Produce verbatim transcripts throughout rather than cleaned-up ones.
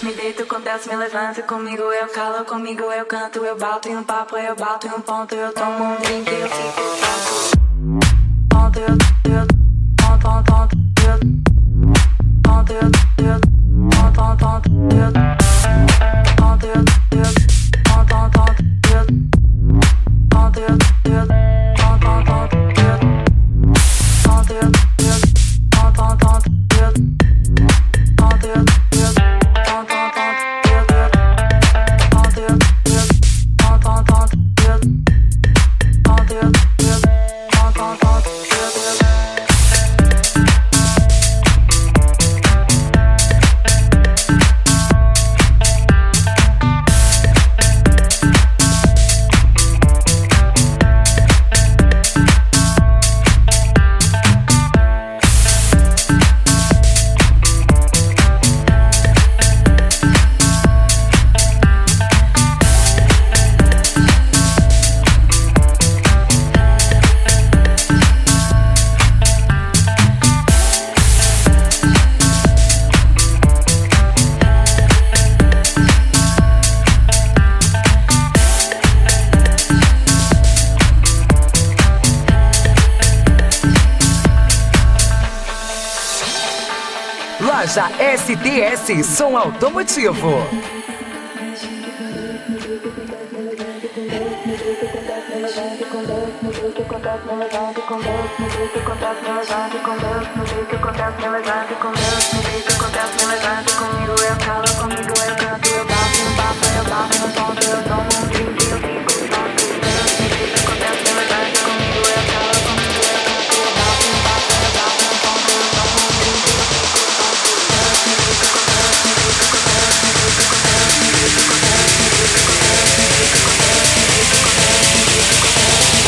me deito, com Deus me levanta. Comigo eu calo, comigo eu canto. Eu bato em um papo, eu bato em um ponto. Eu tomo um drink, eu fico tonto. Ponto, eu, eu, ponto, ponto, ponto, eu. Ponto, eu, eu, ponto, ponto, ponto, eu. Ponto, eu, eu, ponto, ponto, ponto, eu. Ponto, eu, eu, ponto, ponto, ponto, eu. Ponto, eu, eu, ponto, ponto, ponto, eu. Ponto, eu, eu, ponto, ponto, ponto, eu. Ponto, eu, eu, ponto, ponto, ponto, eu. Ponto, eu, eu, ponto, ponto, ponto, eu. Loja S T S Som Automotivo. Comigo eu calo, comigo eu canto. Eu bato um papo, eu bato um ponto. Eu tomo um drink, eu fico tonto. Deus me deita, com Deus me levanta. Comigo eu calo, comigo eu canto. Eu bato um papo, eu bato um ponto. Eu tomo um drink, eu fico tonto. Deus me deita, com Deus me deita, com Deus me deita, com Deus me deita, com Deus me deita, com Deus me deita, com Deus me deita, com Deus me deita, com Deus me deita.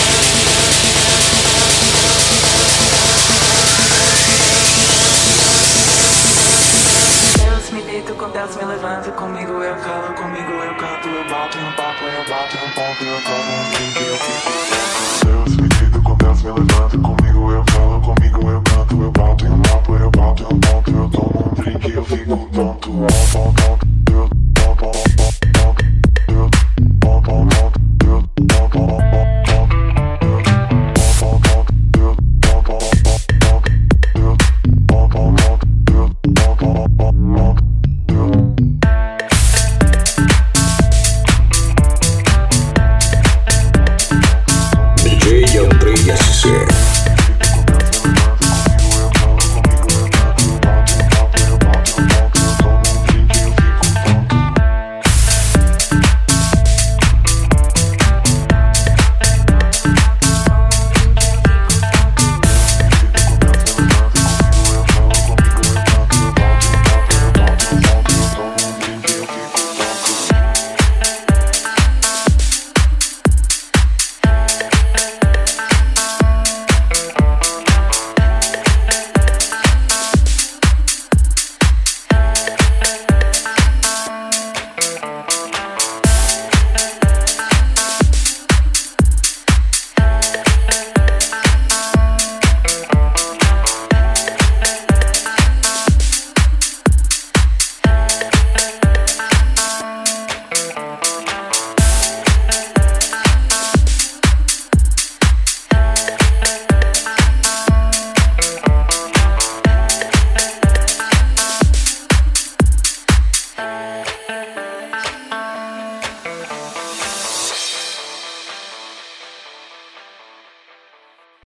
Deus me deita, com Deus me levanta. Comigo eu calo, comigo eu canto. Eu bato em um papo, eu bato em um ponto. Eu tomo um drink, eu fico tonto. Deus me deita, com Deus me levanta. Comigo eu falo, comigo eu canto. Eu bato em um papo, eu bato em um ponto. Eu tomo um drink, eu fico tonto.